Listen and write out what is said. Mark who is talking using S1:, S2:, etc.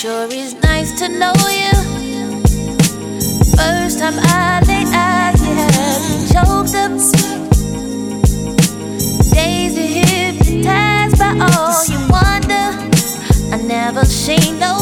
S1: Sure is nice to know you. First time I laid eyes, you had me choked up. Days you hypnotized by all you wonder. I never seen no